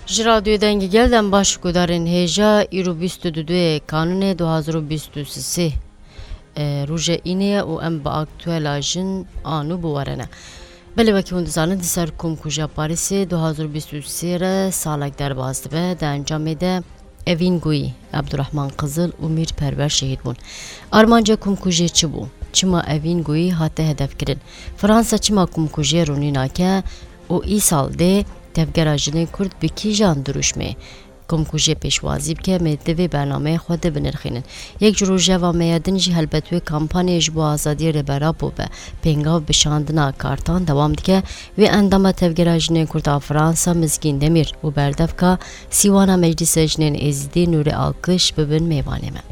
Ji radyoya dengê gelden baş gudarên hêja îro 22 Kanûnê 2023 roja înê û em bi aktuela jin anû biwerine. Belê wekî hûn dizanin di ser Komkujiya Parîsê 2023 re salek derbas dibe, di encamê de Evîn Goyî, Abdurrahman Qızıl û Mîr Perwer şehîd bûn. Armanca Komkujiyê çi bû? Çima Evîn Goyî hate hedefkirin? Fransa çima Komkujiyê ronî nake û îsal dê tevgera jinên Kurd bi kîjan dirûşmê Komkujiyê pêşwazî bike mê divê bernameyê xwe de binirxînin. Yek ji rojeva me ya din jî helbet wê kampanyayê ji bo azadiyê rêbera bûbe pêngav bişandina kartan dewam dike. Wê endama tevgera jinên Kurd a Fransa Mizgîn Demîr û berdevka sîwana Meclîsa Jinên Êzîdî Nûrê Alkış bibin mêvanê me.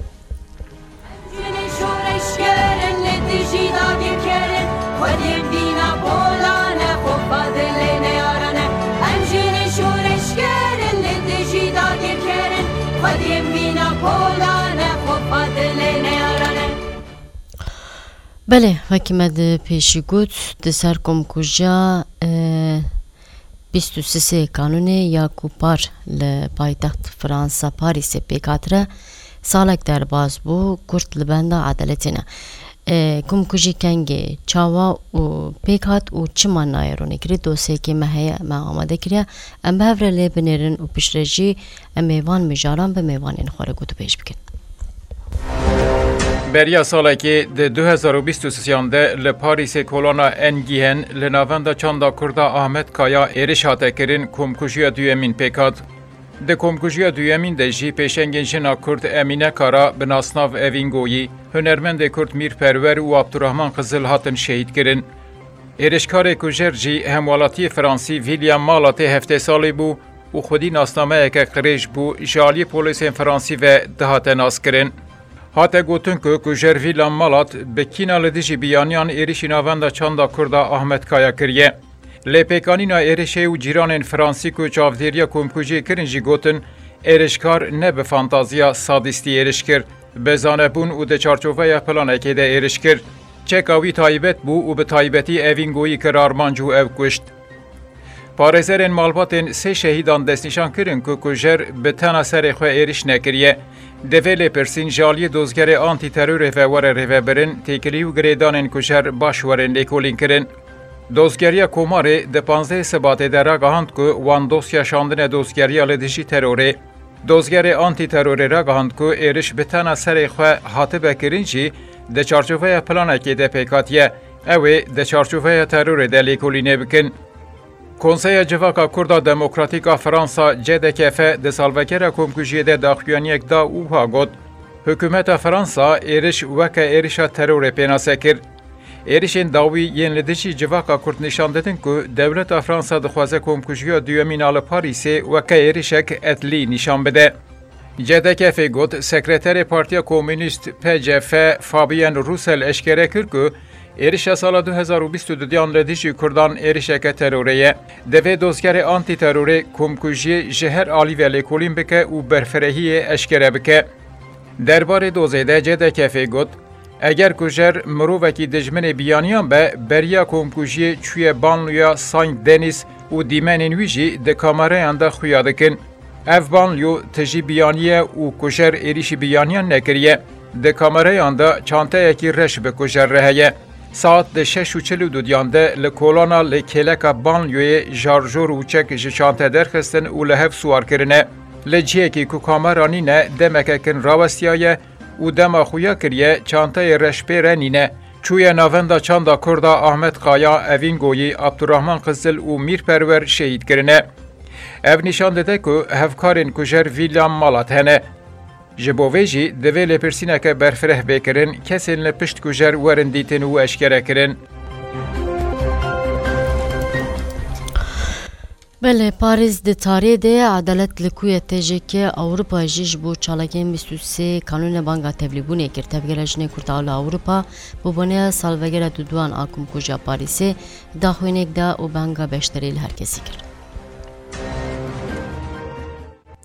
Belê, wekî me di pêşî got di ser Komkujiya 23 Kanûnê ya ku par li paytext Fransa Parîsê pêkhatire salek derbas bû Kurd li benda edaletê ne. Komkujî kengê çawa û pêkhat û çima nayê ronîkirî dosyekê me heye me amade kiriye. Em bi hev re lê binêrin û piştre jî em mêvan mijaran bi mêvanên xwe re got û pêş bikin. Beriya salekê di 2023 de li Parîsê kolona Engîhen li navenda çanda Kurda Ahmet Kaya êriş hate kirin Komkujiya duyemîn pêkhat. Di Komkujiya duyemîn de jî pêşengên jina Kurd Emîne Kara bi nasnav Evîn Goyî, hunermendê Kurd Mîr Perwer û Abdurrahman Qızıl hatin şehîd kirin. Êrişkarê kujer jî hemwalatiyê Fransî William Malatê heftê salî bû û xwedî nasnameyeke qirêj bû ji aliyê polîsên Fransî ve dihate naskirin. Hate gotin ku kujer William Malat bi kîna li dijî biyaniyan êrişî navenda çanda Kurda Ahmet Kaya kiriye. Lêpêkanîna êrişê û cîranên Fransî ku çavdêriya Komkujiyê kirin jî gotin êrişkar ne bi fantaziya sadîstî êriş kir, bi zanebûn û di çarçoveya planekê de êriş kir. Çeka wî taybet bû û bi taybetî Evîn Goyî kir armanc û ev kuşt. Parêzerên malbatên sê şehîdan destnîşan kirin ku kujer bi tena serê xwe êriş nekiriye. Divê lêpirsîn ji aliyê dozgerê antîterorê ve were rêvebirin têkilî û girêdanên kujer baş werin lêkolîn kirin. Dozgeriya Komarê di 15 Sebatê de ragihand ku wan dosya şandinê dozgeriya li dijî terorê. Dozgerê antîterorê ragihand ku êriş bi tena serê xwe hatibe kirin jî di çarçoveya planekê de pêkhatiye. Ew ê di çarçoveya terorê de lêkolînê bikin. Konseya Civaka Kurda Demokratîk a Fransa CDKF di salvekera Komkujiyê de daxuyaniyek da ûha got, hikûmeta Fransa êriş weke êrişa terorê pênase kir. Êrişên dawî yên li dijî Civaka Kurd nîşan didin ku dewleta Fransa dixwaze Komkujiya duyemîn a li Parîsê weke êrişek etlî nîşan bide. CDKF got, sekreterê Partiya Komünîst PCF Fabien Roussel eşkere kir ku êrişa sala 2022 li dijî Kurdan êrişeke terorê ye. Divê dozgerê antîterorê Komkujiyê ji her alî ve lêkolîn bike û berfirehiyê eşkere bike. Derbarê dozê de CDKF got, eger kujer mirovekî dijminê biyaniyan be, beriya Komkujiyê çûye banlûya Saint-Denis û dîmenên wî jî di kamerayan de xuya dikin. Ev banlû tijî biyaniye û kujer êrişî biyaniyan nekiriye. Di kamerayan de çanteyekî reş bi kujer re heye. Saat de 6:42 de li kolona li kêleka banlûyê jarjor û çek ji çante derxistin û li hev swar kirine. Li ciyekî ku kamera nîne demekekin rawestiyaye û dema xuya kiriye çanteyê reşpêre nîne. Çûye navenda çanda Kurda Ahmet Kaya, Evîn Goyî, Abdurrahman Qızıl û Mîr Perwer şehîd kirine. Ev nîşan dide ku hevkarên kujer William Malat hene. Ji bo vê jî divê lêpirsîneke berfireh bêkirin, kesên li pişt kujer werin dîtin û eşkere kirin. Belê, Parîs di tarihê de edalet li ku ye têjeke Ewropa jî ji bo çalakên 23 Kanûnê banga tevlîbûnê kir. Tevgera jinê Kurd a li Ewropa bi boneya salvegera duduan a Komkujiya Parîsê daxwînek da û banga beşderî li herkesî kir.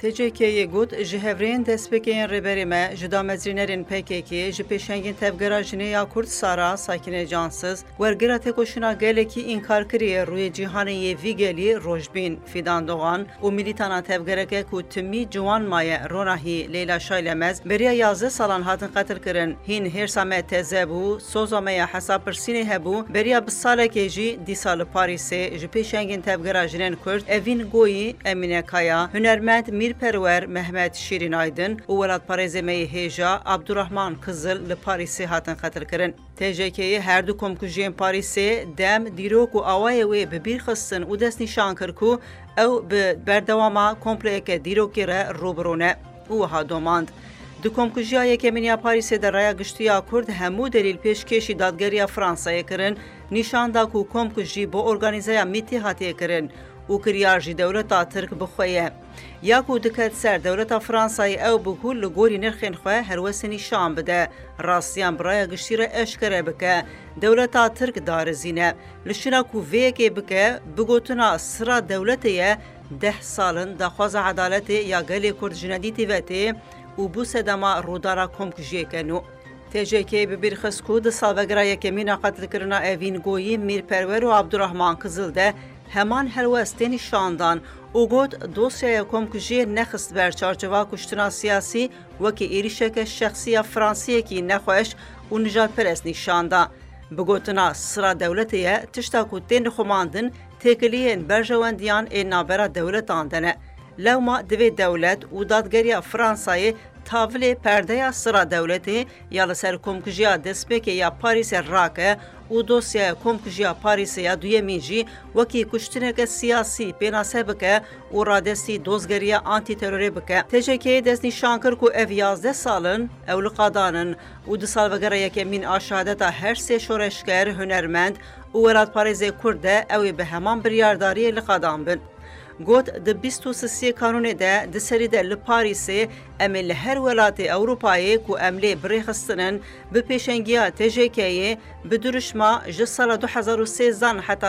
TCK گوت جهورین دستپکین ربرمه جدامزرینرین PKK جپیشنگین تبگرا جنیا کرد سارا ساکن جانسز ورگرا تکوشنا گلکی انکار کریه روی جهانی ویگلی روشبین فیدان دوغان و میلیتانا تبگرا که تمی جوان مایه روناهی لیلا شایلمز بریا 11 سالان هاتن قتل کرن هین هرسامه تزبو سوزامه حساب پرسینه هبو بریا بساله که جی دی سال پاریسه جپیشنگین تبگرا جنین کرد اوین گویی امینه کایا هنرمند میر پرور محمد شیرین آیدن و ولاد پارێزێمەی هێژا عبدالرحمان قزل لە پاریسێ هاتن قەتل کردن. تێژێکەیە هەردوو کۆمکوژیên پاریسێ دەم دیرۆک و ئاوایە وێ ببیر خستن و دەست نیشان کرد و ئەو بەردەواما کۆمپلەیەکە دیرۆکی رە ڕوبڕۆنە و وەها دۆماند. Di komkujiya yekemîniya Parîsê de raya giştiya Kurd hemû delîl pêşkêşî dadgeriya Fransayê kirin, nîşan da ku komkujî bo organîzeya mîtî hatiye kirin û kiryar jî dewleta Tirk bixwe. Ya ku diket ser dewleta Fransayê ew bi gul li gorî nirxên xwe her wesê nîşan bide, rastiyan bi raya giştî re eşkere bike, dewleta Tirk darizîne. Li şina ku vêyekê bike, bi gotina sira dewletê ye 10 salin daxwaza edaletê ya gelê Kurd ji nedîtî vetê û bû sedema rûdara komkujiyê nû. TCK bi bîrxist ku di salvegera yekemîna qetilkirina evîn goyî Mîrperwer û Abdurrahman Qizil de heman helwestê nîşandan û got dosyaya komkujiyê nexist ber çarçova kuştina siyasî wekî êrişeke şexsiya Fransiyekî nexweş û nijadperest nîşanda. Bi gotina sira dewletê ye tişta ku tên dixwemandin têkiliyên berjewendiyan ên navbera dewletan de ne. Lewma divê dewlet û dadgeriya Fransayê tavlê perdeya sira dewletê ya li ser komkujiya destpêkê ya Parîsê rake û dosyaya komkujiya Parîsê ya duyemîn jî wekî kuştineke siyasî pênase bike û radestî dozgeriya antîterorê bike. TCK'yê dest nîşan kir ku ev 11 salin ew li qadanin û di salvegera yekemîn a şehadeta her sê şoreşger hunermend û welatparêzê Kurd de ew ê bi heman biryardariyê li qadan bin. Got di 23 kanûnê de di serî de li Parîsê em ê li her welatê Ewropayê ku em lê birêxistinin bi pêşengiya TCK'yê bi duruşma ji sala 2013 heta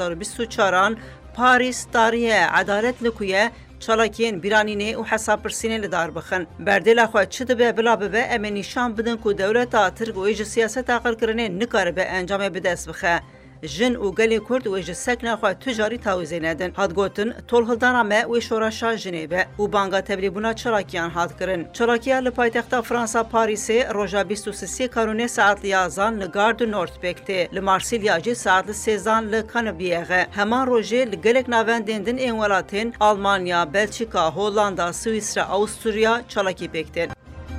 2024 Parîs tariye edalet li ku ye çalakiyên bîranînê û hesabpirsînê li dar bixin. Berdêla xwe çi dibe bila bibe em ê nîşan bidin ku dewleta Tirk û ê ji siyaseta qirkirinê nikaribe encamê bi dest bixe. Jin û gelê Kurd û ji sekna xwe tu jarî tawîzê nedin. Hat gotin tolhildana me wê şoreşa jinê be û banga tevlîbûna çalakiyan hat kirin. Çalakiya li paytexta Fransa Parîsê roja 23 kanûnê saet li 11 li Gare du Nord pêktê. Li Marsilya jî saet li 13 li Canebiyê. Heman rojê li gelek navendên din ên welatên Almanya, Belçika, Hollanda, Swîsra, Awstrûya çalakî pêktin.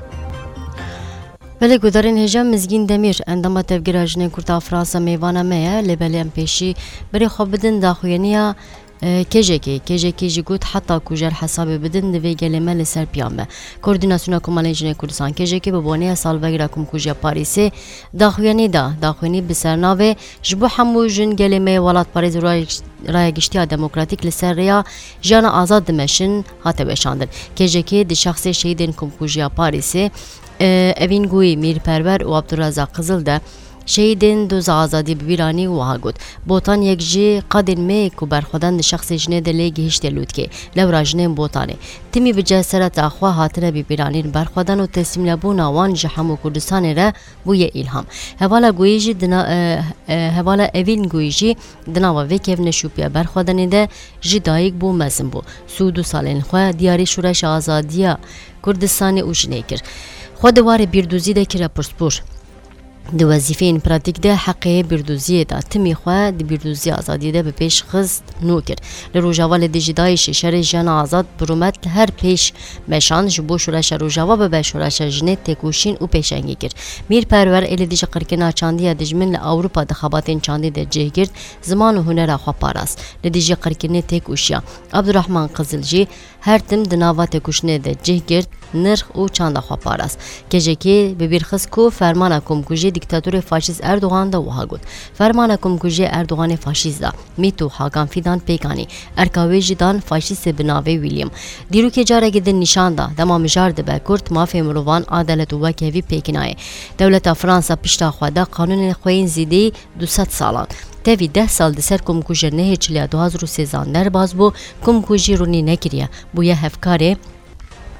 Belê gudarên hêja Mizgîn Demîr endama tevgera jinên Kurda Fransa mêvana me ye lê belê em pêşî berê xwe bidin daxuyaniya kêjekê jî got heta ku jer hesabê bidin divê gelê me li ser piyan me. Koordînasyona Komalên Jinên Kurdistan kêjekê bi boneya salvegera Komkujiya Parîsê daxuyanî da daxuyanî bi sernavê ji bo hemû jin gelê me welatparêz raya giştiya demokratîk li ser rêya jiyana azad dimeşin hate weşandin. Kêjekê di şexsê şehîdên Komkujiya Parîsê evîn goyî Mîrperwer û Abdurrezzaq Qizil de şehîdên doza azadî bi bîranî û wiha got. Botan yek jî qadên me ku berxwedan di şexsê jinê de lê gihîştê lûtkê lewra jinên botanê. Timî bi cesereta xwe hatine bîbîranîn berxwedan û teslîmlebûna wan ji hemû Kurdistanê re bûye îlham. Hevala goyî jî hevala evîn goyî jî di nava vê kevne şûpiya berxwedanê de ji dayîk bû mezin bû. Sû du salên xwe diyarî şûreşa azadiya Kurdistanê û jinê kir. Xwe di warê bîrdûzî de kire pirspûr. Di wezîfeyên pratik de heqê bîrdûziyê da timî xwe di bîrdûziya azadiyê de bi pêş xist nû kir. Li Rojava de jî Daişê şerê jiyana azad bi rûmet li her pêş meşan ji bo şoreşa Rojava bibe şoreşa jinê têkoşîn û pêşengî kir. Mîrperwer ê li dijî qirkina çandiya dijmin li Ewropa di xebatên çandî de cih girt ziman û hunera xwe parast. Li dijî qirkirinê têkoşiya. Abdurrahman Qizil jî her tim di nava têkoşinê de cih girt nirx û çanda xwe parast. Kêjekê bi bîrxist ku fermana komkujiyê diktatörê faşîst Erdogan da wiha got. Fermana komkujiyê Erdoganê faşîst da Mîto Hakan Fidan pêkanî. Erka wê jî dan faşîstê bi navê William. Dîrokê carekê din nîşan da dema mijar dibe Kurd mafê mirovan adelet û wekevî pêkinaye. Dewleta Fransa pişta xwe de qanûnên xwe yên zîdî 200 salan. Tevî 10 sal di ser komkujiya nehêçiliya 2013 derbas bû komkujî rûnî nekiriye. Bûye hevkarê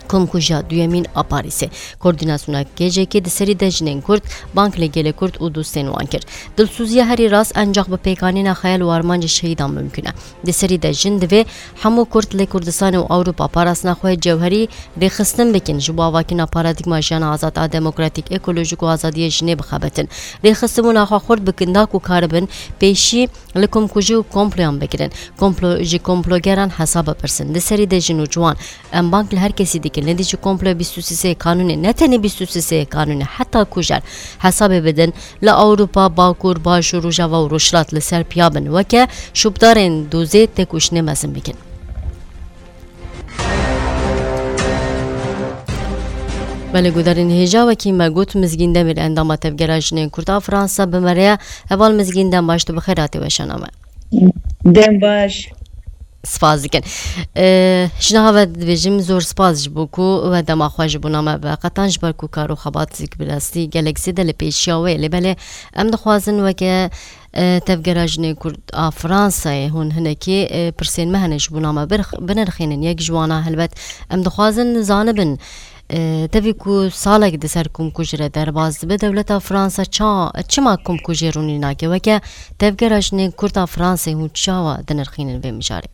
کمکوژا دویمین آپاریسه کوردیناسیونا گیجکی دسری دجنین کرد بانک لگل کرد و دوستین وان کرد دلسوزی هری راست انجاق به پیکانینا خیال و آرمانج شهیدان ممکنه دسری دجن دوی همو کرد لکردستان و اروپا پاراسنا خواه جوهری ریخستن بکن جبا واکینا پارادیگما جان آزاد دموکراتیک اکولوژیک و آزادی جنه بخابتن ریخستمون آخوا خورد بکنداک و کاربن پیشی لکمکوژی و کمپلیان بگیرن کمپلوگران حساب پرسن دسری دجن و جوان ام بانک لهر کسی دیگه ندی چه کمپل 23 قانونی نه تنی 23 قانونی حتی کوجر حساب بدن ل اروپا باکور باشور و جوا و روشلات لسر پیابن وکه شوبدارن دوزه تکوش نمازن بکن بله گودارین هجا و کی مگوت مزگینده میر اندام تفگراجنین کردا فرانسا بمریا اول مزگینده باشتو بخیراتی وشانامه دم باش سپاس دکن جناب دویجم زور سپاس بوکو و دما خواج بونامه و قطانج برکو کارو خبات زیک بلاستی گلکسی دل پیشیاوه لبله ام دخوازن وکه تفگراجنی کرد فرانسای هون هنکی پرسین مهنش بونامه بنرخینن یک جوانا هلبت ام دخوازن زانبن تبي كو صالك دسر كم كجرة درباز بدولة فرنسا چما كم كجروني ناكي وكا تفكرشني كرتا فرنسا هون چاوا دنرخين بمجاري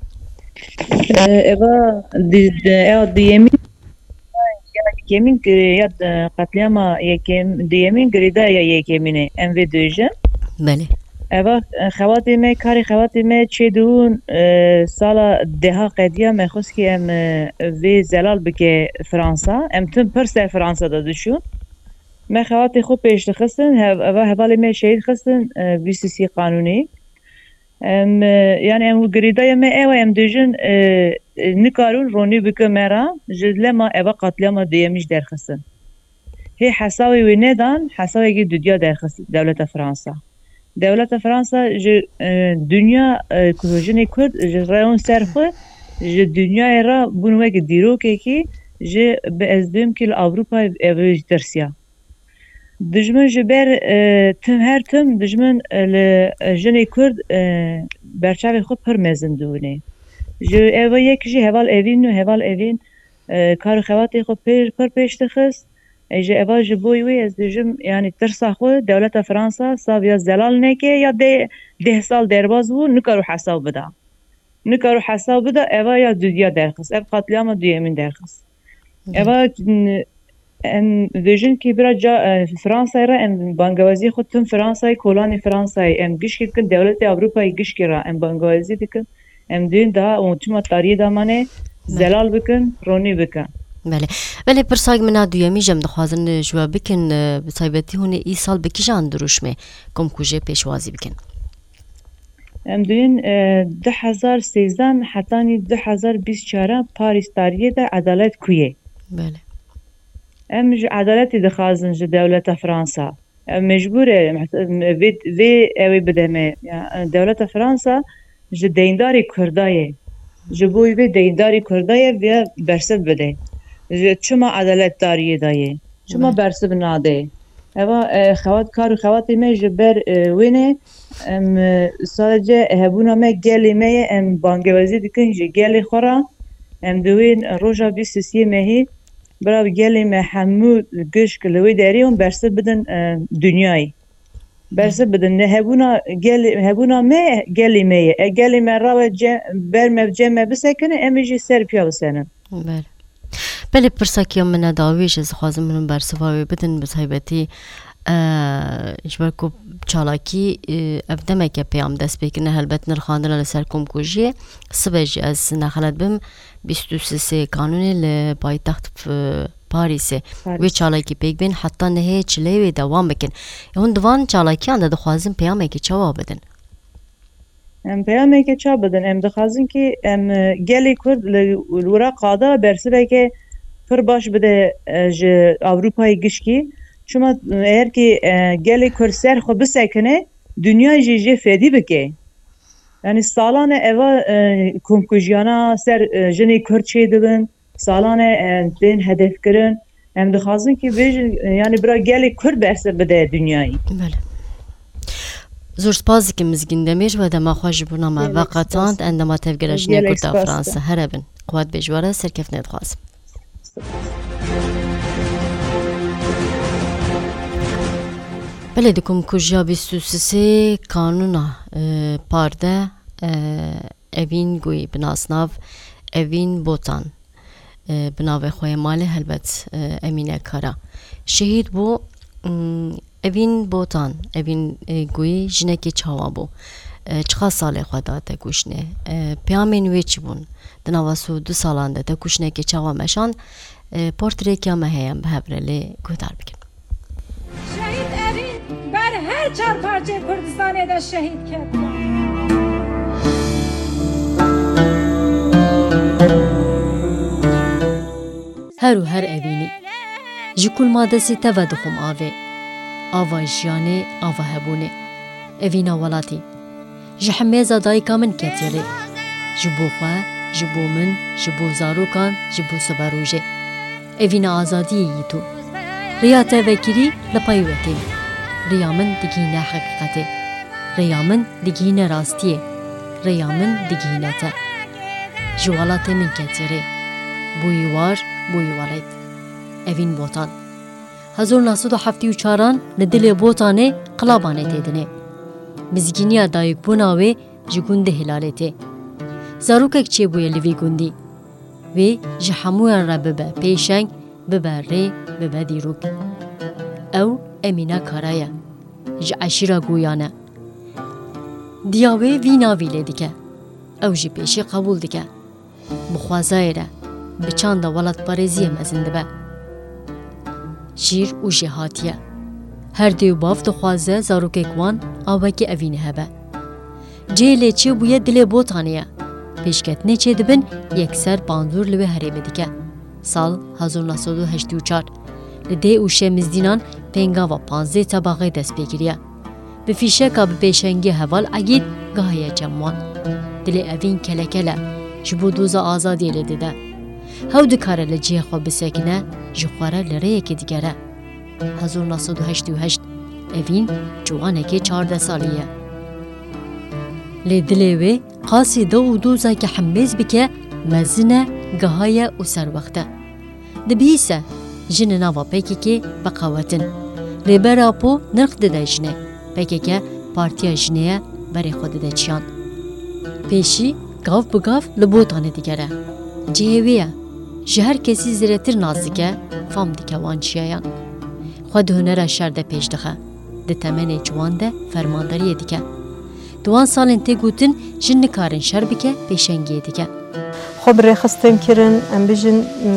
ايوا ديمين يمين يا قتلما ديمين غريدا يا يكيمين ام في دوجن بله ايوا خواتي كاري خواتي تشدون سالا دها قديا ما خصكي ام في زلال بك فرنسا ام تم برسل فرنسا دشون ما خواتي خو بيش خصن هبالي ما شهيد خصن بي سي سي قانوني ام يعني ام غريدا ما ايوا ام دوجن نكارون روني بك مرا جلما ايوا قتلما ديمش در خصن هي حساوي وندان حساوي دنيا در خصن دولة فرنسا دولة فرنسا دنیا کجانی کرد جرایون سرخه دنیا را بنوک دیروکه کی به ازدیم که اروپا اوج درسیا دجمن جبر هر تم دجمن جنی کرد برچاو خود پر مزندونه جو یک جی هوال اوین کار خواتی خود پر پیش تخست اجا اواج بوی از دجم یعنی ترسا خو دولت فرانسا ساویا زلال نکه یا ده سال درباز و نکارو حساب بدا اوا یا دنیا درخص اف قتلیام دویمین درخص اوا ان ویژن کی برا جا فرانسا را ان بانگوازی خودتون فرانسای کولانی فرانسای ام گیش کن دولت اروپای گیش کرا ام بانگوازی دکن ام دین دا و چما تاریه دامانه زلال بکن رونی بکن ولی پرساگ منا دویمی جم دخوازن جواب بکن بسایبتی هونه ای سال بکی جان دروشمه کم کجه پیشوازی بکن ام دوین 2013 حتانی 2024 پاریس تاریه ده عدالت کویه بله ام عدالتی دخوازن جو دولت فرانسا مجبوره وی اوی بدمه دولت فرانسا جو دینداری کردایه جو بوی وی دینداری کردایه و برسد بده چما عدالت داریه دایه چما برسب ناده اوا خوات می جبر وینه ام سالجه هبونا ما گلی می ام بانگوازی دکن جه گلی خورا ام دوین روژا 23 مهی برای گلی می همو گش کلوی داریم برسب بدن دنیای برسب بدن نه هبونا می گلی می را بر مفجمه بسکنه امیجی سر پیا بسنن بله پرساکی من نداویش از خوازم منو برسواوی بدن بسایبتی جبرکو چالاکی افدمه که پیام دست بکنه هلبت نرخاندن لسر کمکوژیه سبج از نخلت بم 23 قانونی لبایتخت پاریسه وی چالاکی پیک بین حتی نهی چلیوی دوام بکن هون دوان چالاکی انده دخوازم پیامه که چوا بدن ام پیامه که چا بدن ام دخوازن که ام گلی کرد لورا قادا برسه که پر باش بده اروپای گشکی شما اگر که گلی کرد سر خو بسکنه دنیا جی فدی بکه یعنی سالانه اوا کمکوژیانا سر جنی کرد چه دبن سالانه دین هدف کرن ام دخوازن که یعنی برا گلی کرد برسه بده دنیایی بله زور سپاسی که مزگین دمیر و دما خواهش برنامه وقتاند اندما تفگرش نیکرد فرانسه هربن قوات بجواره سرکف ندخواست بله دکم کجا 23 قانونا پارده اوین گوی بناسناف اوین بوتان بناو خوی مال هلبت امینه کارا شهید بو اوین بوتان اوین گوی جنکی چاوا بو چقا سال خدا تا کشنه پیامین ویچ بون دنواسو 2 سالانده تا کشنه که چاوا مشان پورتری که مهیم به هبرلی گودار بکن شهید اوین بر هر 4 پارچه کردستان دا شهید کرد هر اوینی جکول مادسی توا دخم آوا جیانه آوا هبونه اوینا ولاتی جحمیزا دایکا من کتیره جبو خواه جبو من جبو زاروکان جبو سباروجه اوینا آزادی ییتو ریا تاوکیری لپایوتی ریا من دیگینه حقیقته ریا من دیگینه راستیه ریا من دیگینه تا جوالات من کتیره بویوار بویوالید اوین بوتان 1974 لدل بوتانه قلابانه تیدنه مزگینیا دایک بوناوی جگونده هلالته زاروکک چه بوی لوی گوندی و جحمویان را ببه پیشنگ ببه ری ببه دیروک او امینه کارایه جعشیرا گویانه دیاوی وی ناویله دیگه او جی پیشی قبول دیگه بخوازای را بچان دا ولد پارزیه مزنده به شیر و جهاتیه هر دیو باف دخوازه زاروککوان آوکی اوینه هبه جیلی چه بویه دل بوتانیه پیشکتنه چه دبن یکسر پانزور لوه هریمه دیگه سال 1984 لده اوشه مزدینان پنگا و 15 طبقه دست بگیریه به فیشه که به پیشنگی حوال اگید گاهی جموان دل اوین کله کله جبو دوزا آزادی لده ده هاو دکاره لجیه خواه بسکنه جخواره لره که دیگره 1988 اوین جوانه که 14 سالیه لدلوه قاسی دو دوزا که حمیز بکه مزنه گهایه و سر وقته دبیسه جن نوا پیکی که بقاوتن لیبرا پو نرخ ده جنه پیکی که پارتیا جنه بری خود ده چیان پیشی گاف بگاف لبوتانه دیگره جهویه جهر کسی زیرتر نازدیکه فام دیکه وانچیایان خود هنر شرده پیش دخه ده تمنی جوان ده فرمانداریه دیگه دوان سالن تی گوتن جن کارن شر بکه پیشنگیه دیگه خب رخصتن کرن ام بجن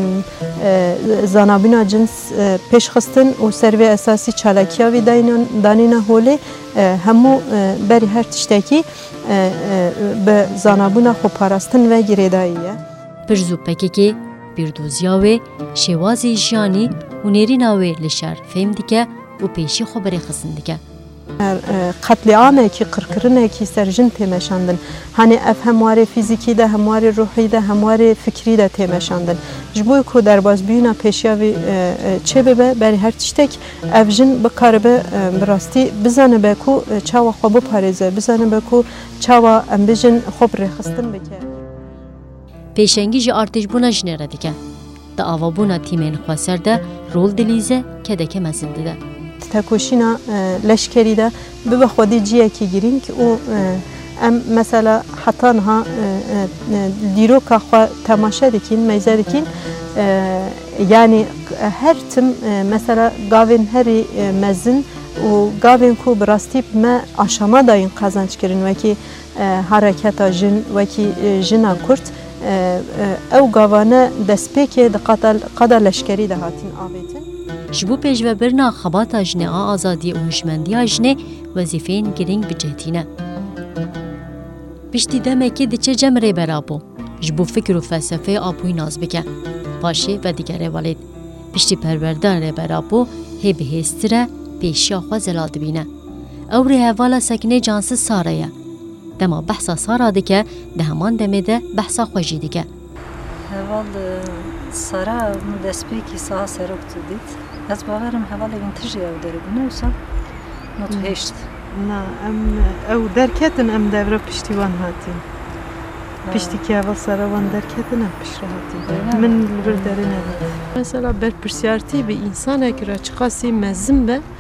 زنابینا جنس پیش خستن و سروی اساسی چالکیاوی دانینا هوله همو بری هر تشتکی به زنابونا خو پاراستن و گریداییه پرزو پککی بیردوزیاوی شوازی جیانی و نیریناوی لشر فهم دیگه و پیشی خو بری خستن دیگه قتل عامه کی قرقرنه کی سرجن تمشاندن hani اف همواره فیزیکی ده همواره روحی ده همواره فکری ده تمشاندن جبوی کو در باز بینا پیشیاوی چه به بری هر تشتک اف جن بقربه براستی بزنه به کو چاوا خوب پارزه بزنه به کو چاوا ام بجن خوب رخصتن بکه پیشنگی جی ارتش بونا جنره دیگه ده آوا بونا تیمین خواسر ده رول دلیزه که دکه مزنده ده تکوشینا لشکری ده به خودی جیه کی گیرین که او ام مثلا حتی نها دیرو که خوا تماشا دکین میزه دکین یعنی هر تم مثلا گاوین هری مزن و گاوین کو براستی ما آشاما داین قازانچ کرین وکی حرکت جن وکی جنا کرد او گاوانه دسپیکه قدر لشکری ده هاتین آبیتن جبو پیش و برنا خباتا جنه آزادی و هشمندی جنه وظیفین گرینگ بجهتینه. پشتی دمه که دیچه جمره برابو جبو فکر و فلسفه آبوی ناز بکن باشه و دیگره والد پشتی پروردن برابو هی بهستره پیشی آخوا زلال دبینه او ری حوالا سکنه جانسız سارایه دما بحثا سارا دکه ده همان دمه ده بحثا خوشی دکه حوال سارا دسپیکی ساها سرکت دید از باورم حوال این تجیه او داره بونه وصل نتوهشت نه او درکتن ام devre piştivan hatin. Pişti ki hava saravan derketن ام pişti hatin. من bir derine. Mesela ber persiyarti bir insana göre çıkası mezim be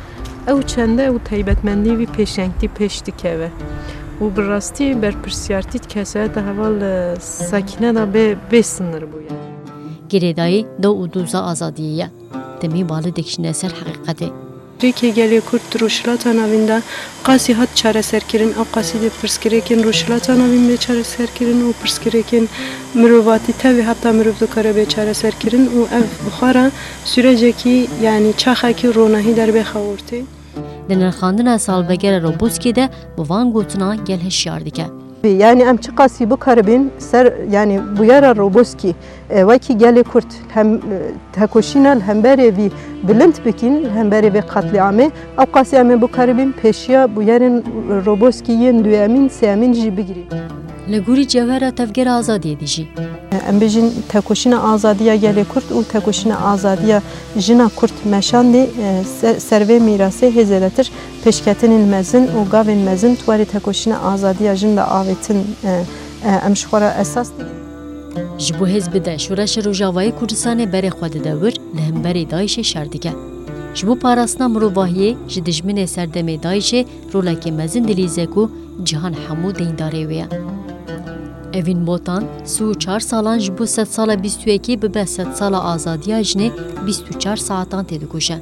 ئەو چەندە و تایبەتمەندی پێشەنگی پێش دکەوە و بڕاستی بەرپرسیارتیت کەسایەتە هەواڵ ساکینەدا بێ سنر بووە گرێدایی دە و دووزە ئازادیەیە دەمی باڵە دەکشینە سەر حەقیقەتێ ڕێکی گەلێ کورد ڕۆژهەڵاتە ناویندا قاسی هات چارەسەرکردن ئەو قاسی دێ پرسکرێکن ڕۆژهەڵاتە ناوین بێ چارەسەرکردن و پرسکرێکن مرۆڤاتی تاوی هەتا مرۆڤ دەکەرە بێ چارەسەرکردن و ئەو بخوارە سورەجێکی یعنی چاخاکی ڕۆناهی دەربێ خەورتێ Di nirxandina salvegera Roboskê de bi van gotina gel hişyar dike. Yani em çi qasî bikaribin ser yani buyara Roboskî wekî gelê Kurd hem tekoşîna hemberê vî bilind bikin hemberê vê qetliamê ew qasî em ê bikaribin pêşiya buyarên Roboskî yên duyemîn sêmîn jî bigirîn. Li gorî cewhera tevgera azadiyê de jî. Em bêjin tekoşîna azadiya gelê Kurd û tekoşîna azadiya jina Kurd meşandê servê mîrasê hêzeletir pêşketinên mezin û gavên mezin twarê tekoşîna azadiya jin de avêtin em ji xwe re esas digin. Ji bo hêzbê de şoreşa Rojavayê Kurdistanê berê xwe dide wir li hemberê Daişê şer dike. Ji bo parastina mirovahiyê ji dijminê serdemê Daişê rolekê mezin dilîze ku cihan hemû deyindarê wê ye. Evîn botan 34 salan ji bo 100 sala 22 bibe 100 sala azadiya jinê 24 saatan tê dikuşe.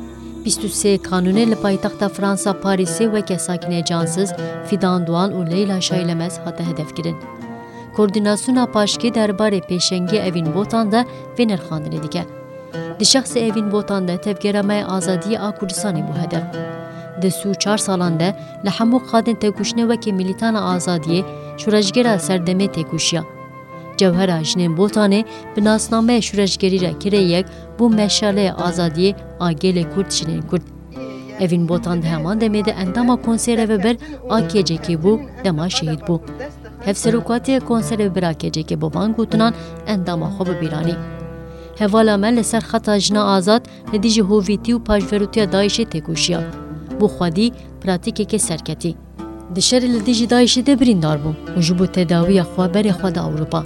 23 kanûnê li paytexta Fransa Parîsê weke sakînê cansız Fidan Doğan û Leyla Şaylemez hate hedefkirin. Koordinasyona paşkê derbarê pêşengê evîn botan de vê nirxandinê dike. Di şexsê evîn botan de tevgerame azadiyê a Kurdistanê bû hedef. Di 34 salan de li hemû qadên têkuşînê wekî milîtana azadiyê şûreşgera serdemê têkuşiya. Cewhera jinên botanê bi nasnameya şûreşgerî re kirê yek bû meşaleya azadiyê a gelê Kurd jinên Kurd. Evîn botan di heman demê de endama konserê ve ber a kêcekê bû dema şehîd bû. Hevserokatiya konserê bira kêcekê bi van gotinan endama xwe bibîranî. Hevala me li ser xeta jina azad li dijî hovîtî û paşverûtiya Daişê têkuşiya. Bu xwedî pratikeke serketî. Di şerê li dijî Daişê de birîndar bû û ji bo tedawiya xwe berê xwe di Ewropa.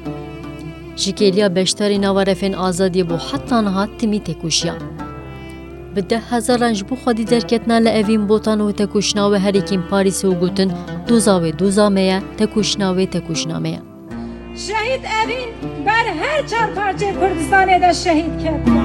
Ji kêliya beşdarî nava refên azadiyê bû heta niha timî têkuşiya. Bi 10,000 ji bo xwedî derketina li evîn botan û têkuşina wê herêkîn Parîsê û gotin doza wê doza me ye, têkuşina wê têkuşina me ye. Şehit evin ber her çar parçe Kurdistanê de şehit ketiye.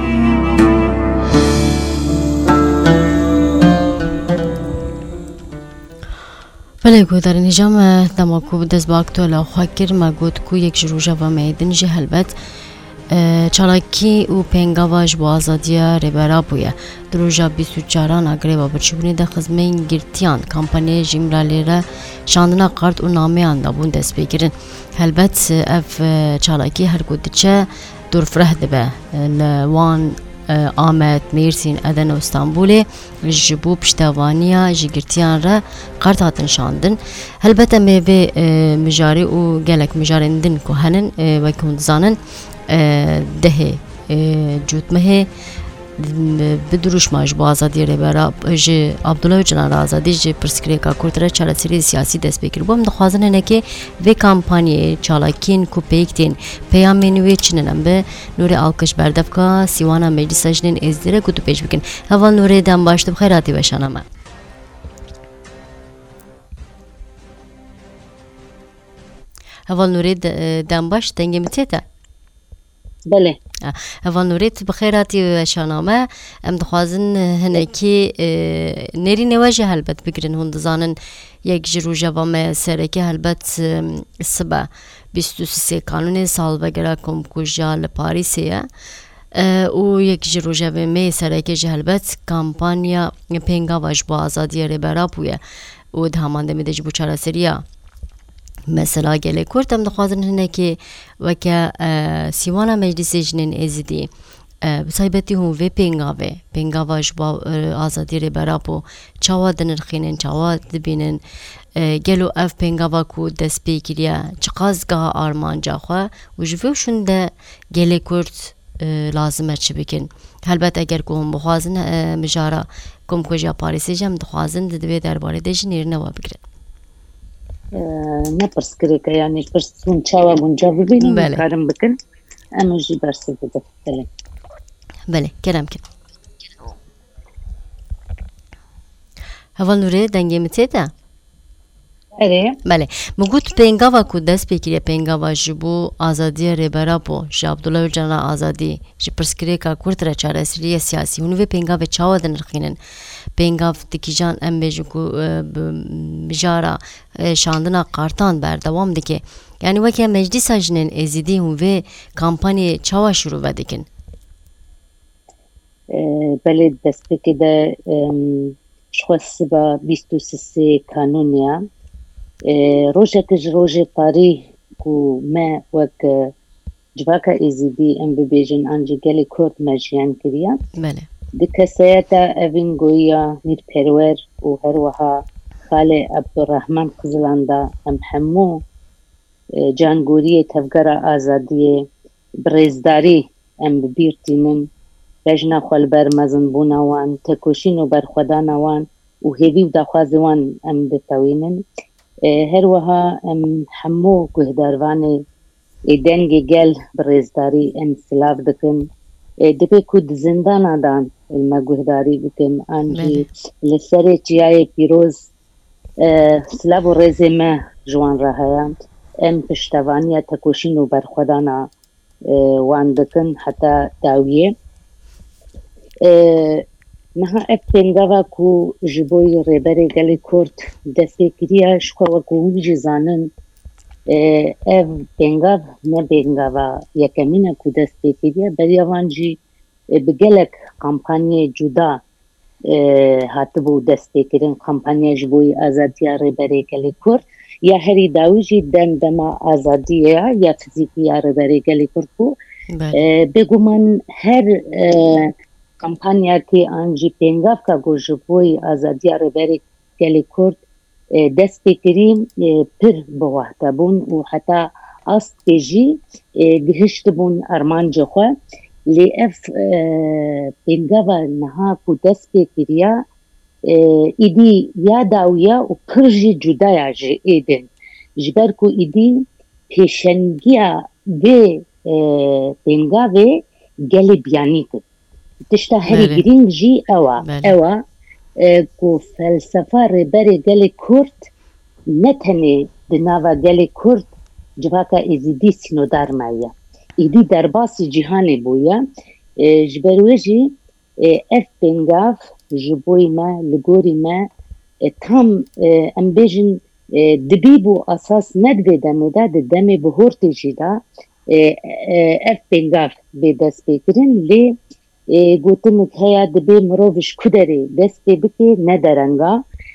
Belê guhdarên hêja me dema ku bi dest bi aktuela xwe kir me got ku yek ji rojava me din jî helbet çalakî û pengava ji bo azadiya rêbera bûye. Di roja 24 greva birçîbûnê de xizmeyên girtiyan kampanyayê ji îmralê re şandina qart û nameyan da bûn destpêkirin. Helbet ev çalakî her ku diçe dorfreh dibe li wan Amed, Mêrsîn, Eden û Stenbolê ji bo piştevaniya ji girtiyan re qert hatin şandin. Helbet em ê vê mijarê û gelek mijarên din ku henin wek hûn dizanin dehê cûtmehê bi duruşma ji bo azadiyê rêbera ji Abdullah Öcalan azadî ji pirsgirêka Kurd re çareserî siyasî dest pê kir. Bû em dixwazin hinekê vê kampanyayê çalakîn ku peyk tên peyamên wê çinin em bi nûrê alkış berdevka sîwana meclisa jinên êzî re gotu pêş bikin. Heval nûrê dem baş dib xêratî weşana me. Heval nûrê dem baş dengê min tê te? Belê. Heval nûrê bi xêratî weşana me em dixwazin hinekî nêrînê we jî helbet bigirin hûn dizanin yek ji rojava me sereke helbet sibe 23 kanûnê salvegera komkuja li Parîsê ye û yek ji rojavê me sereke ji helbet kampanya pengava ji bo azadiya rêbera bûye û di heman demê de ji bo çareseriya mesela gelê Kurd em dixwazin hinekê weke sîwana meclisê jinên êzîdî bi taybetî hûn vê pengava ji bo azadî rêbera bû çawa dinirxînin çawa dibînin gelo ev pengava ku dest pê kiriye çi qas geha armanca xwe û ji vê şûn de gelê Kurd lazim e çi bikin. Helbet eger ku hûn bixwazin mijara komkuja Parîsê jî em dixwazin di divê derbarê de jî nêrîne we bigirin. Ne pirsgirêke yani pirsûn çawa guncav bibînin karin bikin em jî bersiv bide. Belê kerem kin. هەڤڵ نورێ دەنگێ متێتە؟ ئەرێ بەێ مگوت پێنگاوا ku dest pêkiriye pêngava ji bo azadiya rêbera bo ji Abdullah Öcalan'a azadî ji pirsgirêka Kurd re çaresîriya siyasî hûn vê pêngavê çawa dinirxînin pêngav dikîjan em bêjin ku bijara şandina qartan berdewam dike yani weke meclîsa jinên êzîdî hûn vê kampanyayê çawa şîrû vedikin belê destpêkê de xwe siba 23 kanûniya rojek ji rojê tarî ku me wek civaka êzîdî em bibêjin an jî gelê Kurd me jiyan kiriye di keseyeta evîn goyiya Mîrperwer û her wiha Xalê Abdurrahman Qizilan da em hemû cangoriyê tevgera azadiyê bi rêzdarî em bibîrtînin bejna xwe li ber mezinbûna wan tekoşîn û berxwedana wan û hêvî û daxwazê wan em ditewînin her wiha em hemû guhdarvanê dengê gel bi rêzdarî em silav dikin dibe ku di zindana da me guhdarî bikin an jî li serê çiyayê pîroz silav û rêzê me ji wan re heye em piştevaniya tekoşîn û berxwedana wan dikin heta dawiyê niha ev pêngava ku ji bo rêberê gelê Kurd dest pê kiriye ji xwe wekû hûn jî zanin ev pêngav ne pêngava yekemîn e ku dest pê kiriye beriya wan jî bi gelek kampanyayê cuda hatibû dest pêkirin kampanya ji bo azadiya rêberê gelê Kurd ya herî dawî jî dema azadiyê ya fizîkî ya rêberê gelê Kurd bû bêguman her kampanyakê an jî pêngav ka ku ji bo azadiya rêberê gelê Kurd dest pêkirî pir bi wehdebûn û heta astê jî gihiştibûn armancê xwe lê ev pêngava niha ku dest pê kiriye îdî ya dawiya û pir jî cudaya ji êdin ji ber ku îdî pêşengiya vê pêngavê gelê biyanî kir tişta herî girîng jî ewa ku felsefa rêberê gelê Kurd ne tenê di nava gelê Kurd civaka êzîdî sînodar maye îdî derbasî cîhanê bûye ji ber wê jî ev pêngav ji bo me li gorî me tam em bêjin dibî bû asas ne di vê demê de di demê bihortê jî de ev pêngav bê dest pêkirin lê gotinek heya dibê mirov ji ku derê dest pê bike ne derenga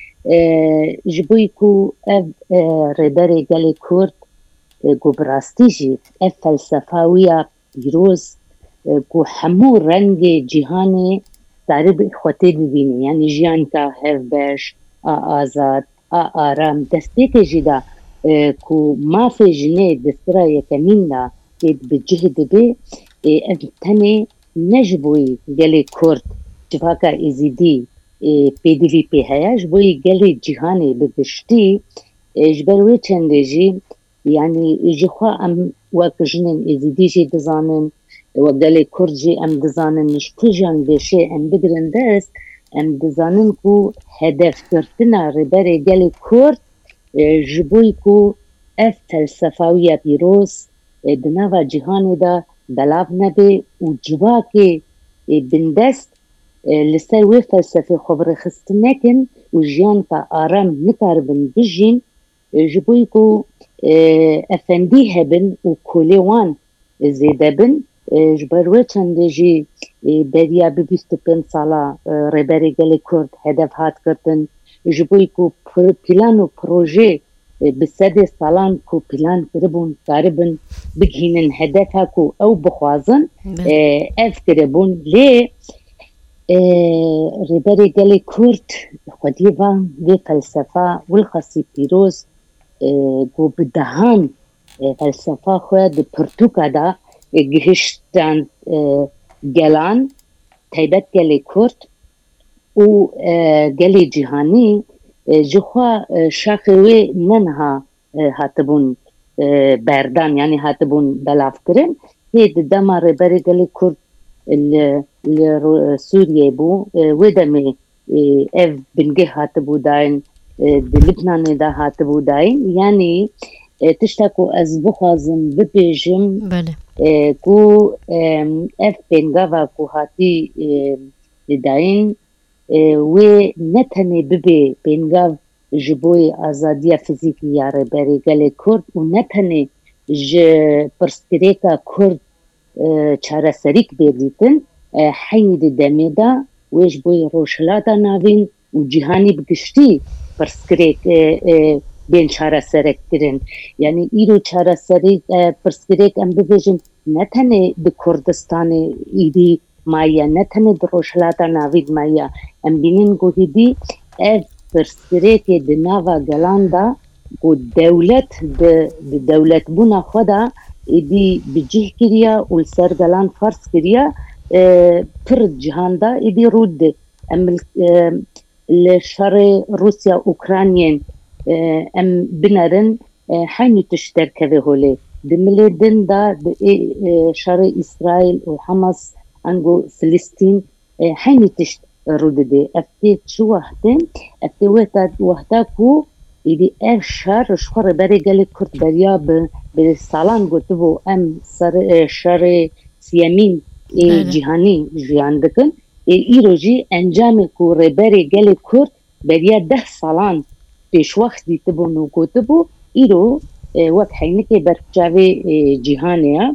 ji bo ku ev rêberê gelê Kurd ku bi rastî jî ev felsefa wî ya pîroz ku hemû rengê cîhanê darê xwetê bibîne yani jiyanka hevbeş a azad a aram destpêkê jî de ku mafê jinê di sira yekemîn de bi cih dibe ev tenê ne ji bo gelê Kurd civaka êzîdî pêdivî pê heye ji bo gelê cîhanê bi giştî ji ber wê çendê jî yani ji xwe em wek jinên êzîdî jî dizanin ve gelê Kurd jî em dizanin ji kujan vêşê em bigirin dest em dizanin ku hedefkirtina rêberê gelê Kurd ji bo ku ev felsefa wî ya pîroz di nava cîhanê de belav nebe û civakê bindest li ser wê felsefê xwe birêxistin nekin û jiyanka aram nikaribin bijîn ji bo ku efendî hebin û kolê wan zêde bin ji ber wê çendê jî beriya bi 25 sala rêberê gelê Kurd hedef hat kirtin ji bo ku plan û proje bi sedê salan ku plan kiribûn karibin bigihînin hedefa ku ew bixwazin ev kiribûn lê rêberê gelê Kurd xwedî van vê felsefa wilxasî pîroz ku bi dehan felsefa xwe di pirtûka da gihiştan gelan taybet gelê Kurd û gelê cîhanî ji xwe şaxê wê nenha hatibûn berdan yani hatibûn belavkirin hê di dema rêberê gelê Kurd li Sûriyê bû wê demê ev bingê hatibû dayên di Libnanê de hatibû dayên yanî tişta ku ez bixwazim bibêjim بله ku ev pêngava ku hatî dayên wê ne tenê bibe pêngav ji bo azadiya fizîkî ya rêberê gelê Kurd û ne tenê ji pirsgirêka Kurd çareserîk bêdîtin heynî di demê de wê ji bo rojhilata navîn û cîhanî bi giştî pirsgirêk bên çareserek kirin. Yani îro çareserîk pirsgirêk em bibêjin ne tenê di Kurdistanê îdî maya ne tenê di rojhilata navîn maya em bînin gohîdî ev pirsgirêkê di nava gelan da ku dewlet di dewletbûna xwe da êdî bi cih kiriya û li ser gelan fers kiriya pir cihan da êdî rû di em li şerê Rusya Ukraynayên em binerin heynî tişt derkeve holê di milê din da di şerê İsrail û Hamas ango Filistîn heynî tişt rû dide ev tê çi wextê ev tê wexta ku êdî ev şer ji xwe rêberê gelê Kurd beriya bi salan gotibû em şerê siyemîn cîhanî jiyan dikin îro jî encamê ku rêberê gelê Kurd beriya 10 salan pêşwext dîtibûn û gotibû îro wek heynikê berfçavê cîhanê ye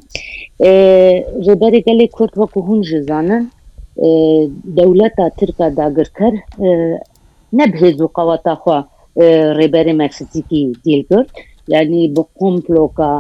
rêberê gelê Kurd wekû hûn jî zanin dewleta Tirka dagirker ne bi hêz û qeweta xwe rêberê me fizîkî dîl kir yanî bi komploka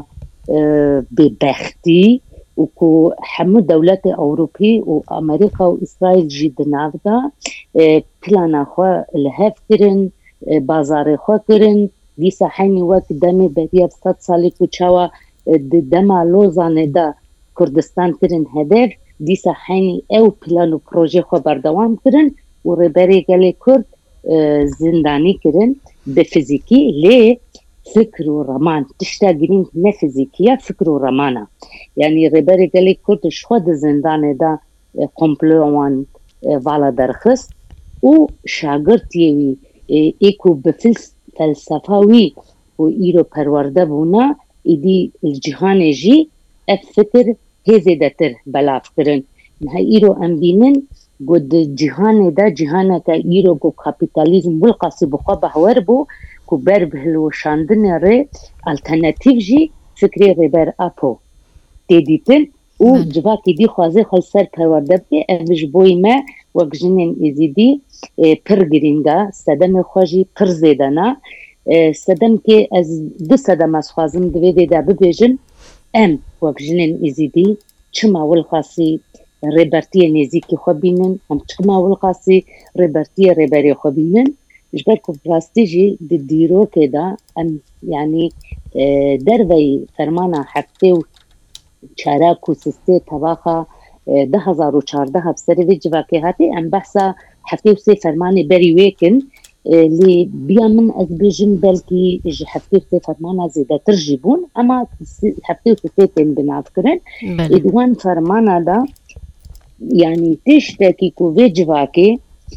bêbextî û ku hemû dewletê Ewropî û Amerîka û İsraîl jî di nav da plana xwe li hev kirin bazarê xwe kirin dîsa heynî wek demê beriya 100 salî ku çawa di dema Lozanê de Kurdistan kirin hedef dîsa heynî ew plan û proje xwe berdewam kirin û rêberê gelê Kurd zindanî kirin bi fizîkî lê fikr û reman tişta girîng ne fizîkiya fikr û remana yanî rêberê gelê Kurd ji xwe di zindanê de komplo wan vala derxist û şagirtiyê wî ê ku bi felsefa wî û îro perwerde bûna êdî li cîhanê jî ev fikir hêzê de tir belav kirin niha îro em bînin got di cîhanê de cîhaneke îro got kapîtalîzm bilqasî bi xwe behwer bû ku ber bi hilweşandinê rê alternatîv jî fikrê rêber apo tê dîtin û civakê dî xwazê xwe ser perwerde bike ev ji bo me wek jinên êzîdî pir girîng e sedemê xwe jî pir zêde ne sedemkê ez di sedem ez xwazim di vê dê de bibêjim em wek jinên êzîdî çima wilxasî rêbertiyê nêzîkî xwe bînin em çima wilxasî rêbertiyê rêberê xwe bînin ji ber ku rastî jî di dîrokê de em yanî derveyî fermana heftê û çarek û sistê tevaxa 2014 bi serê vê civakê hatî em behsa heftê û sê fermanê berî wê kin lê biya min ez bêjim belkî ji heftê û sê fermana zêdetir jî bûn ama heftê û sê tên binav kirin ê di wan fermana da yanî tiştekî ku vê civakê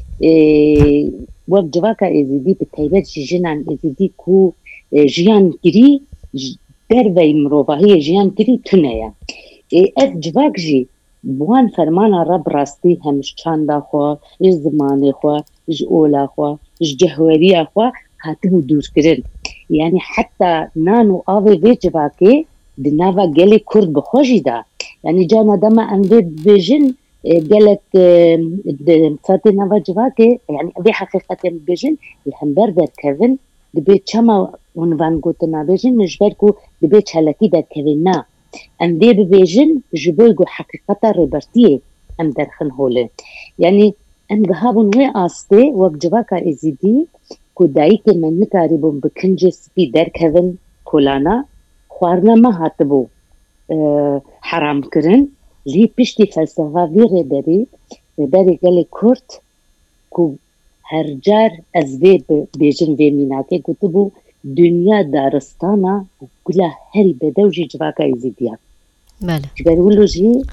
wek civaka êzîdî bi taybet ji jinan êzîdî ku jiyan kirî derveyî mirovahiyê jiyan kirî tune ye ev civak jî bi wan fermana re bi rastî hem ji çanda xwe ji zimanê xwe ji ola xwe ji cehweriya xwe hatibû dûrkirin yanî heta nan û avê vê civakê di nava gelê Kurd bi xwe jî da yanî cana dema em vê bibêjin gelek fatê nava civakê yanî vê heqîqetê bibêjin li hember derkevin dibe çema hûn van gotina bêjin ji ber ku dibe çalakî derkevin na em vê bibêjin ji bo ku heqîqeta rêbertiyê em derxin holê yanî em gihabûn wê astê wek civaka êzîdî ku dayîkê me nikarîbûn bi kincê spî derkevin kolana xwarina me hatibû heram kirin lê piştî felsefa vê rêberê gelê Kurd ku her car ez vê bêjin vê mînakê gotibû dünya daristana gula herî bedew jî civaka êzîdiya ji ber wilo jî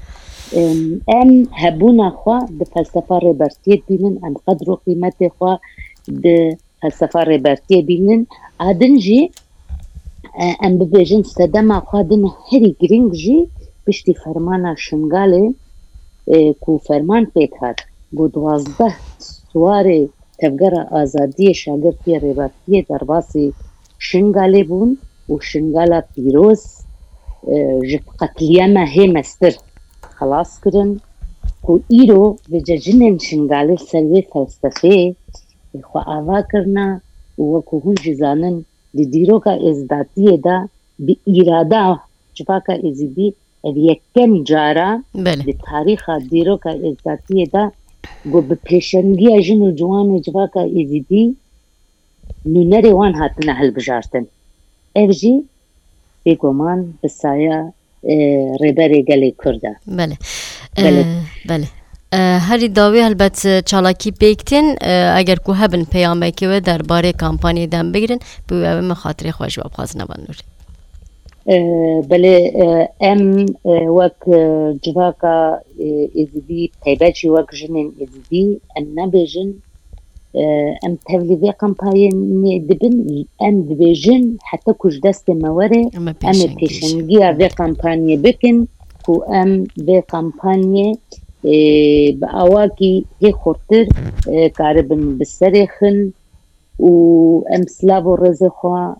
ام هبونا خوا د فلسفه ربرتیت بینن ام قدر و قیمت خوا د فلسفه ربرتیت بینن آدن جی ام ببیجن سدما خوا دن هری گرینگ جی پشتی فرمانا شنگاله کو فرمان پیکار گو 12 سوار تفگر آزادی شاگردی ربرتیت در باسی شنگاله بون و شنگالا پیروز جب قتلیانا هی مستر خلاص کرن کو ایرو به جنن شنگاله سروی فلسفه خو آوا کرنا و کو هون جزانن دی دیرو کا ازدادیه دا بی ایرادا جواکا ازیدی یکم جارا دی تاریخ دیرو کا ازدادیه دا گو به پیشنگی جن و جوان جواکا ازیدی نونری وان هاتنا هل بجارتن افجی بگومان بسایا ربری گلی کرده بله بله هری داوی البته چالاکی بیکتین اگر که هبن پیامه که و درباره کمپانی دم بگیرن به او خاطر خوش جواب خواست نبانوری بله ام وک جواکا ازدی تیباچی وک جنین ازدی ام نبیجن ام تبلیغی کمپانی دبن ام دبیجن حتی کش دست مواره ام پیشنگی وی کمپانی بکن کو ام وی کمپانی با آواکی هی خورتر کاربن بسرخن و ام سلاو و رزه خواه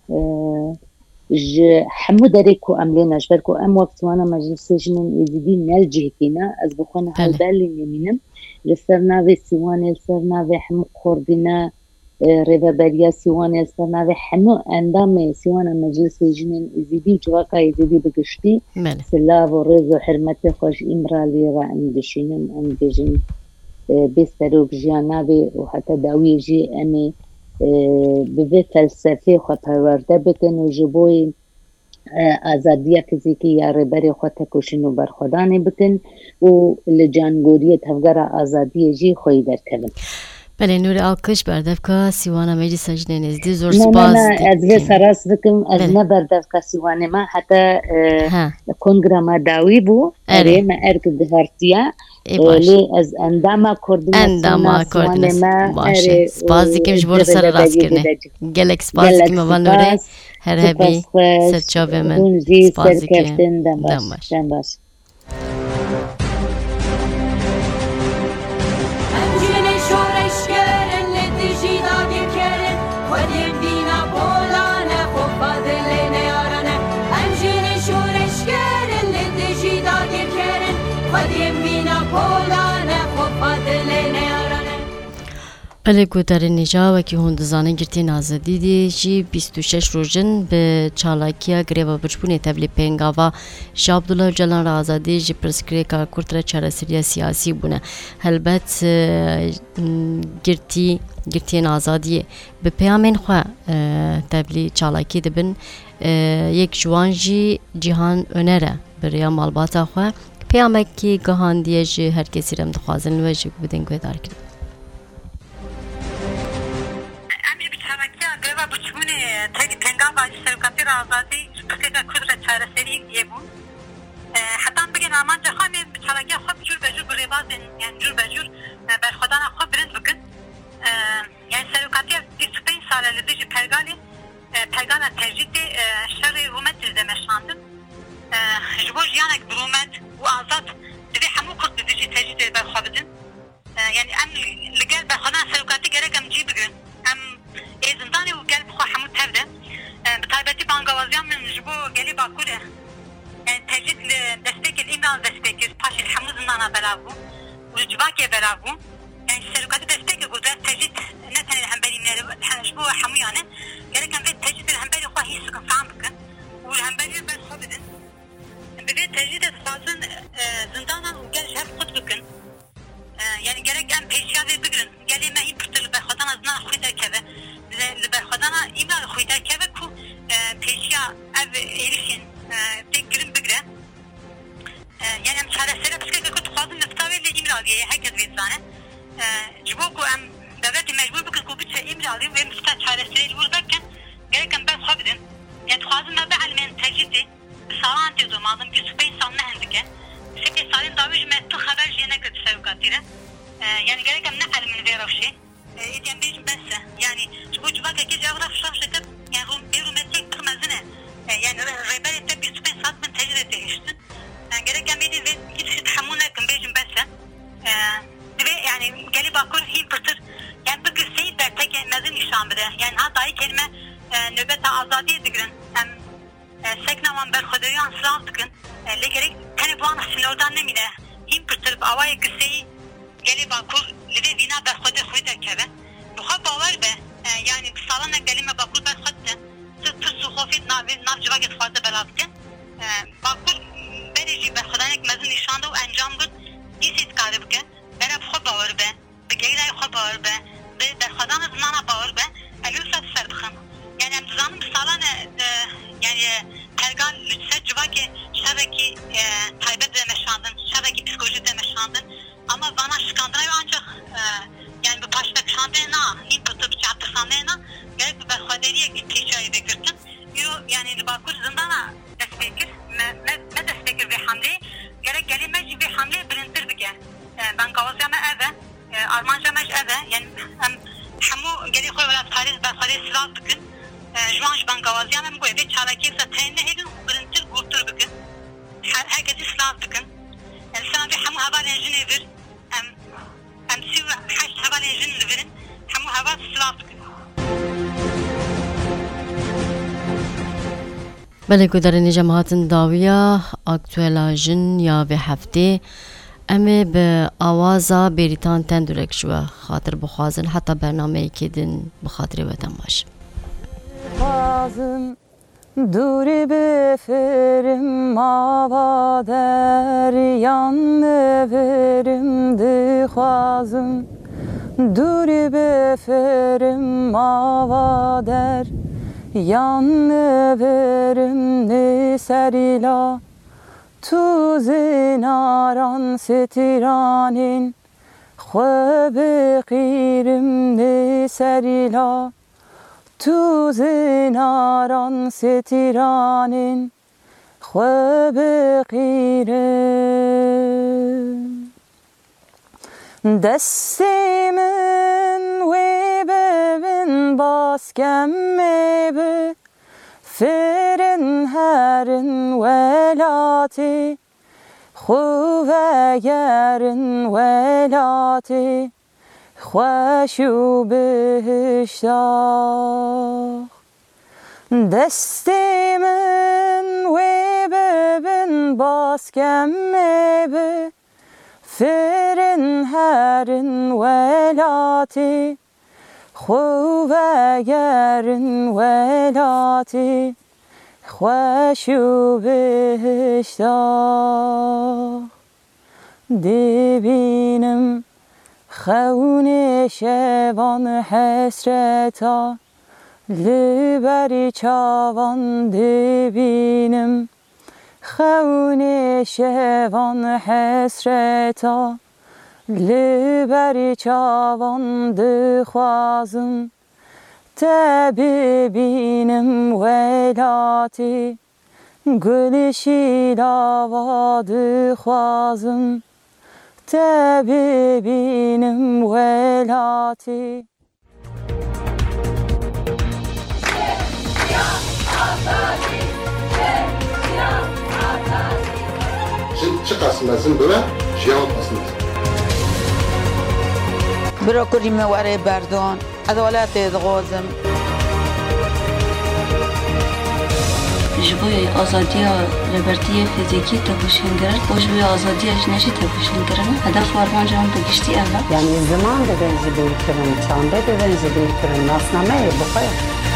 حمو داری کو ام لیناش بر کو ام وقت وانا مجلس جنین ازدی نل جهتینا از بخوانا حال بالی نمینم لسرناوی سیوانه لسرناوی حمو خوردینا ریوبریا سیوانه لسرناوی حمو اندام سیوانه مجلس جنین ازدی جواکا ازدی بگشتی سلاو و رز و حرمت خوش امرالی را اندشینم ام بجن بستروک جیاناوی و حتی داوی جی امی به فلسفه خود پرورده بکن و جبوی آزادی فیزیکی یا ربری خود تکوشن و برخودانه بکن و لجانگوری تفگر آزادی جی خوی در کلم بله نور آلکش بردف که سیوانا مجلس جنین ازدی زور سپاس نه از وی سراس بکم از نبردف که سیوانه ما حتی کنگرام داوی بو اره ما ارک دهارتیا لی از انداما کوردیناسیون باشه سپاس دیکم جبور سر راست کرنه گلک سپاس دیکم اول نوره هر هبی سرچاوه من سپاس دیکم دم باش بله گودر نجا و که هندزانه گرتین آزادی دی جی 26 روزن به چالاکیا گریوا بچپونه تبلی پنگاوا شاه عبدالله جلان را آزادی جی پرسکری که کرتر چراسیری سیاسی بونه هلبت گرتین آزادی به پیامین خواه تبلی چالاکی دبن یک جوان جی جهان önere بریا مالباتا خواه پیامکی گهاندیه جی هر کسی رم دخوازن و جی بدن گوه دار کرد آزادی که کدرت چارەسەری یبوو حتی بگن آمان جهان چالاکی خود جور به جور گریبازن یعنی جور به جور برخودان خود برند بکن یعنی سرکاتی 25 ساله لدیجی پرگانا تجدید شر رومت جزده مشاندن جبو جیانک برومت و آزاد دوی همو کرد لدیجی تجدید برخوا بدن یعنی ام لگل برخودان سرکاتی گرک ام جی بگن ام ایزندانی و گل بخوا همو تبده بتایبەتی بانگوازیان من جبو گلی باکوره تجدید دستک الامران دستک پاشی الحمود نانا بلاغو و جباکی بلاغو یعنی سرکاتی دستک قدرت تجدید نتنی الهمبری من جبو حمویانه گلی کم بید تجدید الهمبری خواه هی سکن فهم بکن و الهمبری بس خواه بدن ببید تجدید اتخاذن زندانا و گل شهر خود بکن یعنی گلی ام پیشیازی بگرن گلی ما این پرتل بخوادان از نان خوی درکبه لبرخودان ایمال خوی درکبه کو پیشیا ev erişin tek girin bigre yani em çaresine pişke kut xwazim neftaviyle imraliye herkes vezane jiboku em devleti mecbur bikir ku bitse imrali ve mifta çaresine vurdakken gereken ben xwabidin yani xwazim me be'elmen tecidi salan tezo mazım 25 sal ne hendike 8 salin daviş me tu haber jene kötü sevkatire. Yani gerekem ne alimin veravşi. İdem bejim besse. Yani bu cubak eki cevra fışavşete yani bir rumetik kırmazine. Yani rebelete bir süpen satmen tecrübe değişti. Yani gerekem bedi ve hiç tahammül ekim bejim besse. Ve yani gelip akıl hi pırtır. Yani bu gürseyi de tek mezun nişan bide. Yani hatta iyi kelime nöbete azadi edigirin. Seknaman berxoderiyan sırav dıkın. Le gerek tane bu anı sinirden nemine. Him pırtırıp avaya gürseyi gelip akıl ve vina berxode xuyda keve. Buha bavar be. Yani bu salana gelime bakul berxodde. Tırsu xofit nav civagit fazla belavdın. Bakul bereci berxodanek mezun nişanda o encam bud. İsit kare bıke. Berab xo bavar be. Bigeyray xo bavar be. Berxodan zınana bavar be. Elüsat serbxın. Yani em tuzanım salana yani tergal lütse civaki şeveki taybet de meşandın. Şeveki psikoloji de meşandın. Ama bana şıkandırıyor ancak yani bu paşta şandena inputu çatırsanena gerek bu berxoderiye gittiği bekirtin. Yani bakul zindana destekir. Me destekir bir hamle. Gerek gelimeci bir hamle bilindir bike. Ben kavazyama eve. Armancama eve. Yani hamu gerek koy vela tarih berxoderi sırav bükün. Juanj ben kavazyama hem koy ve çarakiyse teyne hedin bilindir kurtur bükün. Herkesi sırav bükün. Yani sana bir hamu haber enjin evir. Hem siv haş haber enjin verin. Hamu haber sırav bükün. بله گودرین جماعت داویا اکتوالajin یا به هفته اما به آوازا بریتان تندرک شوه خاطر بخوازن حتی برنامه کدین بخاطر وطن باش خازم دوری بفرم مابادر yanı verim دخوازم دوری بفرم مابادر yanı verim ne serila tu zinaran setiranin xwebeqirim ne serila tu zinaran setiranin xwebeqirim destimin ve bebin baskem mebe ferin herin velati xuvegerin velati xweşu bihiştah destimin ve bebin baskem mebe ferin herin velati xuvegerin velati xweşu bihiştah dibînim xewnê şevan hesreta li berî çavan dibînim xewnê şevan hesreta li berî çavan dixwazim te bibînim welati gulî şîlava dixwazim te bibînim welati çıkasın böyle şey olmasın. بروكري مواري باردون عضلاتي دغوزم جبوی آزادی لیبرتی فیزیکی تبوشینگرن و جبوی آزادی اجنشی تبوشینگرن هدف آرمانجان بگشتی اول yani zaman da benzi büyüklerin çağında da benzi büyüklerin nasname بخیر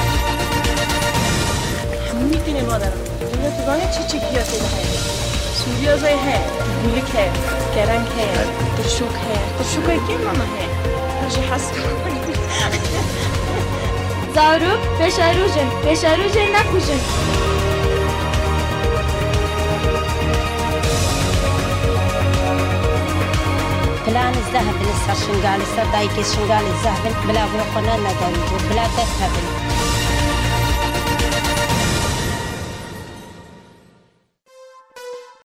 میتونی مادرم دنیا توانه چه چکیات ده سوریازای هه گولیک هه گرنگ هه ترشوک هه ترشوکای کی ماما هه هرچی حسب زارو بشاروجن نکوجن بلان الذهب لسه شنقال لسه دايك شنقال الذهب بلا بروقنا نداري بلا تذهب